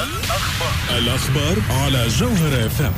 الأخبار على جوهر FM.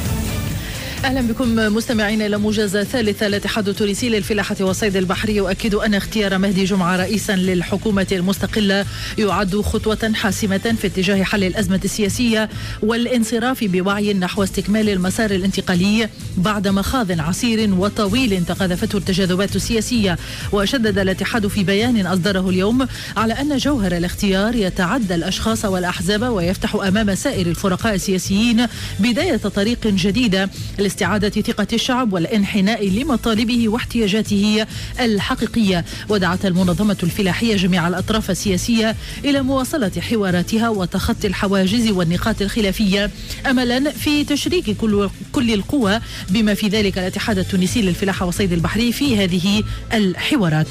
أهلا بكم مستمعين إلى موجز ثالثة. الاتحاد التونسي للفلاحة والصيد البحري يؤكد أن اختيار مهدي جمعة رئيسا للحكومة المستقلة يعد خطوة حاسمة في اتجاه حل الأزمة السياسية والانصراف بوعي نحو استكمال المسار الانتقالي بعد مخاض عسير وطويل تقاذفته التجاذبات السياسية. وشدد الاتحاد في بيان أصدره اليوم على أن جوهر الاختيار يتعدى الأشخاص والأحزاب ويفتح أمام سائر الفرقاء السياسيين بداية طريق جديدة لاستعادة ثقة الشعب والانحناء لمطالبه واحتياجاته الحقيقية. ودعت المنظمة الفلاحية جميع الأطراف السياسية إلى مواصلة حواراتها وتخطي الحواجز والنقاط الخلافية أملا في تشريك كل القوى بما في ذلك الاتحاد التونسي للفلاحة والصيد البحري في هذه الحوارات.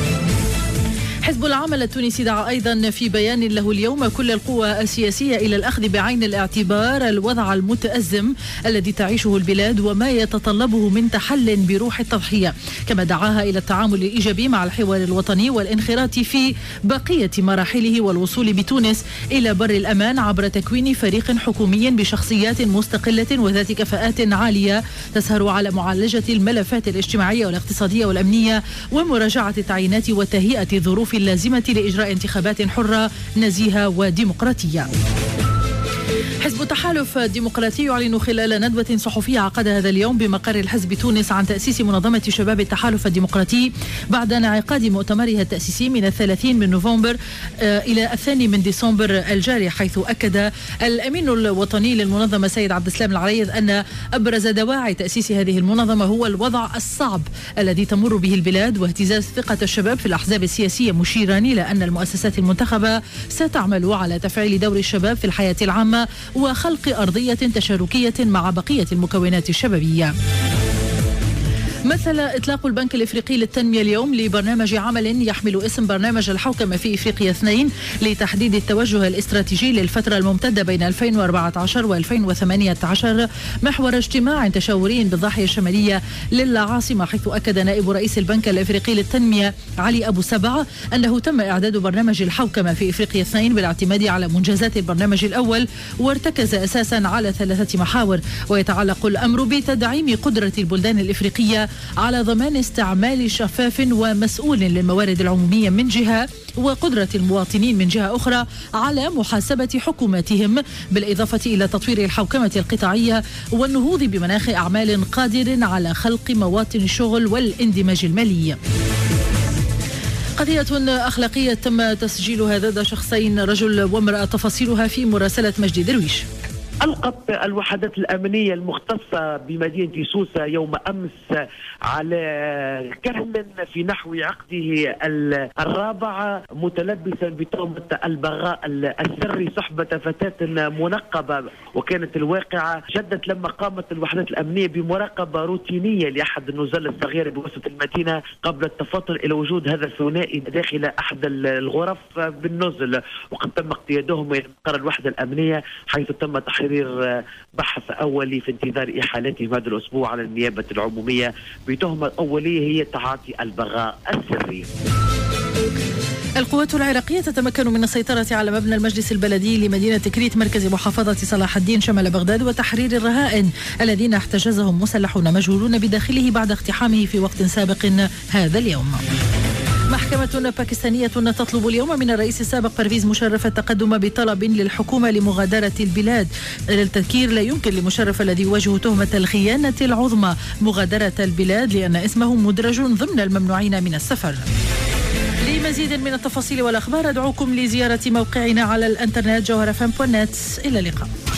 حزب العمل التونسي دعا أيضا في بيان له اليوم كل القوى السياسية إلى الأخذ بعين الاعتبار الوضع المتأزم الذي تعيشه البلاد وما يتطلبه من تحل بروح التضحية، كما دعاها إلى التعامل الإيجابي مع الحوار الوطني والانخراط في بقية مراحله والوصول بتونس إلى بر الأمان عبر تكوين فريق حكومي بشخصيات مستقلة وذات كفاءات عالية تسهر على معالجة الملفات الاجتماعية والاقتصادية والأمنية ومراجعة التعيينات وتهيئة الظروف اللازمة لإجراء انتخابات حرة نزيهة وديمقراطية. حزب التحالف الديمقراطي يعلن خلال ندوة صحفية عقدها هذا اليوم بمقر الحزب تونس عن تأسيس منظمة شباب التحالف الديمقراطي بعد انعقاد مؤتمرها التأسيسي من 30 من نوفمبر إلى 2 ديسمبر الجاري، حيث أكد الأمين الوطني للمنظمة سيد عبد السلام العريض أن أبرز دواعي تأسيس هذه المنظمة هو الوضع الصعب الذي تمر به البلاد واهتزاز ثقة الشباب في الأحزاب السياسية، مشيرا إلى أن المؤسسات المنتخبة ستعمل على تفعيل دور الشباب في الحياة العامة وخلق أرضية تشاركية مع بقية المكونات الشبابية. مثل إطلاق البنك الإفريقي للتنمية اليوم لبرنامج عمل يحمل اسم برنامج الحوكمة في إفريقيا 2 لتحديد التوجه الاستراتيجي للفترة الممتدة بين 2014 و2018 محور اجتماع تشاوري بالضاحية الشمالية للعاصمة، حيث أكد نائب رئيس البنك الإفريقي للتنمية علي أبو سبع أنه تم إعداد برنامج الحوكمة في إفريقيا 2 بالاعتماد على منجزات البرنامج الأول، وارتكز أساسا على 3 محاور، ويتعلق الأمر بتدعيم قدرة البلدان الإفريقية على ضمان استعمال شفاف ومسؤول للموارد العمومية من جهة، وقدرة المواطنين من جهة أخرى على محاسبة حكوماتهم، بالإضافة إلى تطوير الحوكمة القطاعية والنهوض بمناخ أعمال قادر على خلق مواطن الشغل والاندماج المالي. قضية أخلاقية تم تسجيلها ضد شخصين رجل وامرأة، تفاصيلها في مراسلة مجدي درويش. ألقت الوحدات الأمنية المختصة بمدينة سوسة يوم أمس على كهن في نحو عقده الرابعة متلبسا بتهمة البغاء السري صحبة فتاة منقبة، وكانت الواقعة جدت لما قامت الوحدات الأمنية بمراقبة روتينية لأحد النزل الصغيرة بوسط المدينة قبل التفاطر إلى وجود هذا الثنائي داخل أحد الغرف بالنزل، وقد تم اقتيادهم إلى مقر الوحدة الأمنية حيث تم تحرير بحث أولي في انتظار إحالتهم هذا الأسبوع على النيابة العمومية بتهمة أولية هي تعاطي البغاء السري. القوات العراقية تتمكن من السيطرة على مبنى المجلس البلدي لمدينة كريت مركز محافظة صلاح الدين شمال بغداد وتحرير الرهائن الذين احتجزهم مسلحون مجهولون بداخله بعد اقتحامه في وقت سابق هذا اليوم. محكمة باكستانية تطلب اليوم من الرئيس السابق برويز مشرف التقدم بطلب للحكومة لمغادرة البلاد. للتذكير، لا يمكن لمشرف الذي يواجه تهمة الخيانة العظمى مغادرة البلاد لأن اسمه مدرج ضمن الممنوعين من السفر. لمزيد من التفاصيل والأخبار أدعوكم لزيارة موقعنا على الإنترنت جوهر FM.net. إلى اللقاء.